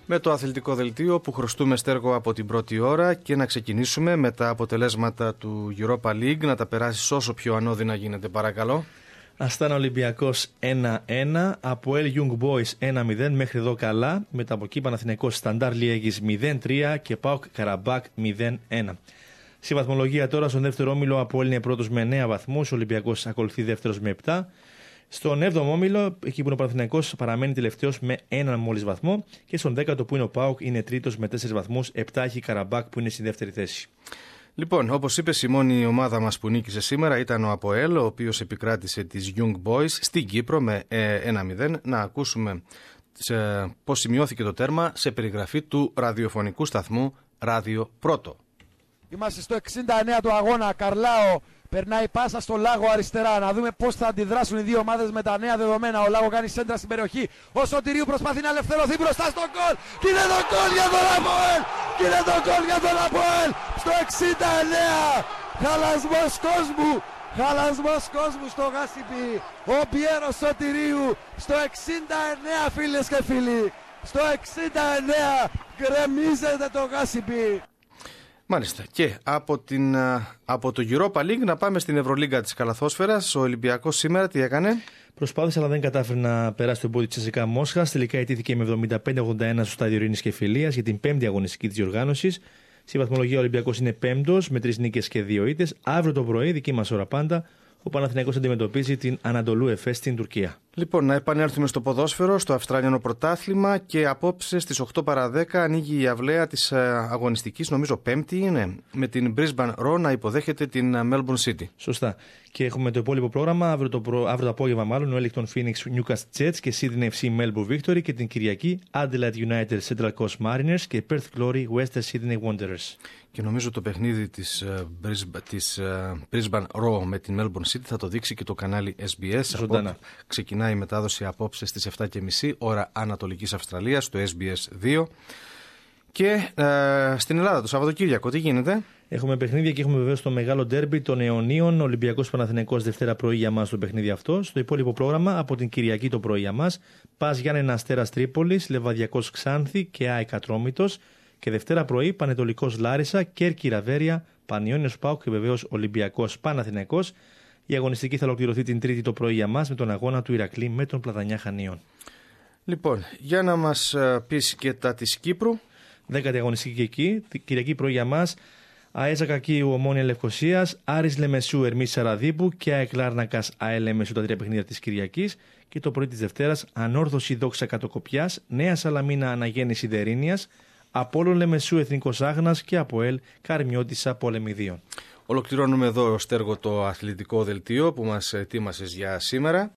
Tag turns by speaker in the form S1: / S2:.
S1: Με το αθλητικό δελτίο που χρωστούμε, Στέργο, από την πρώτη ώρα, και να ξεκινήσουμε με τα αποτελέσματα του Europa League. Να τα περάσεις όσο πιο ανώδυνα γίνεται, παρακαλώ.
S2: Αστάνα Ολυμπιακός 1-1, Αποέλ Young Boys 1-0, μέχρι εδώ καλά. Μετά από εκεί Παναθηναϊκός Σταντάρ Λιέγης 0-3 και ΠΑΟΚ Καραμπάκ 0-1. Στη βαθμολογία τώρα, στον δεύτερο όμιλο, Αποέλ είναι πρώτος με 9 βαθμούς, ο Ολυμπιακός ακολουθεί δεύτερος με 7. Στον 7ο όμιλο, εκεί που είναι ο Παναθηναϊκός, παραμένει τελευταίος με 1 μόλις βαθμό. Και στον 10ο που είναι ο ΠΑΟΚ, είναι τρίτος με 4 βαθμούς, 7 έχει η Καραμπάκ που είναι στη δεύτερη θέση.
S1: Λοιπόν, όπως είπες, η μόνη ομάδα μας που νίκησε σήμερα ήταν ο Αποέλ, ο οποίος επικράτησε τις Young Boys στην Κύπρο με 1-0. Να ακούσουμε πώς σημειώθηκε το τέρμα σε περιγραφή του ραδιοφωνικού σταθμού Ράδιο Πρώτο.
S3: Είμαστε στο 69 του αγώνα. Καρλάο περνάει πάσα στο Λάγο αριστερά. Να δούμε πώς θα αντιδράσουν οι δύο ομάδες με τα νέα δεδομένα. Ο Λάγο κάνει σέντρα στην περιοχή. Ο Σωτηρίου προσπαθεί να ελευθερωθεί μπροστά στο γκολ. Και είναι το γκολ για τον Αποέλ! Και είναι το γκολ για τον Αποέλ! Στο 69! Χαλασμός κόσμου! Χαλασμός κόσμου στο Γάσιπι. Ο Πιέρο Σωτηρίου στο 69, φίλες και φίλοι. Στο 69 γκρεμίζεται το Γάσιπι.
S1: Μάλιστα. Και από το Europa League να πάμε στην Ευρωλίγκα της Καλαθόσφαιρας. Ο Ολυμπιακός σήμερα τι έκανε?
S2: Προσπάθησε, αλλά δεν κατάφερε να περάσει το πόδι της ЦΣΚΑ Μόσχας. Τελικά ιτήθηκε με 75-81 στο στάδιο Ειρήνης και Φιλίας για την 5η αγωνιστική της διοργάνωσης. Στη βαθμολογία ο Ολυμπιακός είναι 5ος με 3 νίκες και 2 ήττες. Αύριο το πρωί, δική μας ώρα πάντα, ο Παναθηναϊκός αντιμετωπίζει την Ανατολού Εφές στην Τουρκία. Λοιπόν, να επανέλθουμε στο ποδόσφαιρο, στο Αυστραλιανό πρωτάθλημα, και απόψε στις 8 παρά 10 ανοίγει η αυλαία της αγωνιστικής, νομίζω Πέμπτη είναι, με την Brisbane Roar να υποδέχεται την Melbourne City. Σωστά. Και έχουμε το υπόλοιπο πρόγραμμα. Αύριο το απόγευμα, μάλλον, ο Wellington Phoenix Newcastle Jets και Sydney FC Melbourne Victory, και την Kyrιακή Adelaide United Central Coast Mariners και Perth Glory Western Sydney Wanderers.
S1: Και νομίζω το παιχνίδι της Brisbane Roar με την Melbourne City θα το δείξει και το κανάλι SBS.
S2: Ζωντανά.
S1: Ξεκινάει η μετάδοση απόψε στις 7.30 ώρα Ανατολικής Αυστραλίας στο SBS 2. Και στην Ελλάδα το Σαββατοκύριακο τι γίνεται?
S2: Έχουμε παιχνίδια και έχουμε βεβαίως το μεγάλο ντέρμπι των αιωνίων. Ολυμπιακός Παναθηναϊκός Δευτέρα πρωί για μας το παιχνίδι αυτό. Στο υπόλοιπο πρόγραμμα από την Κυριακή το πρωί για μας, Πας Γιάννενα Αστέρας Τρίπολης, Λεβαδιακός Ξάνθη και ΑΕΚ Ατρόμητος. Και Δευτέρα πρωί Πανετολικός Λάρισα, Κέρκυρα Βέρεια, Πανιόνιος ΠΑΟΚ και βεβαίως Ολυμπιακός Παναθηναϊκός. Η αγωνιστική θα ολοκληρωθεί την Τρίτη το πρωί για μας με τον αγώνα του Ηρακλή με τον Πλατανιά Χανίων.
S1: Λοιπόν, για να μας πεις και τα της Κύπρου.
S2: 10η αγωνιστική εκεί, Κυριακή πρωί για μας, ΑΕΖΑ Κακίου Ομόνια Λευκοσίας, Άρης Λεμεσού Ερμής Σαραδίπου και ΑΕΚ Λάρνακας ΑΕΛ Λεμεσού, τα 3 παιχνίδια της Κυριακής. Και το πρωί της Δευτέρας, Ανόρθωση Δόξα Κατοκοπιάς, Νέα Σαλαμίνα Αναγέννηση Δερίνιας, Απόλλων Λεμεσού Εθνικός Άγνας και Αποέλ Καρμιώτισσα Πολεμιδίων.
S1: Ολοκληρώνουμε εδώ, Στέργο, το αθλητικό δελτίο που μας ετοίμασες για σήμερα.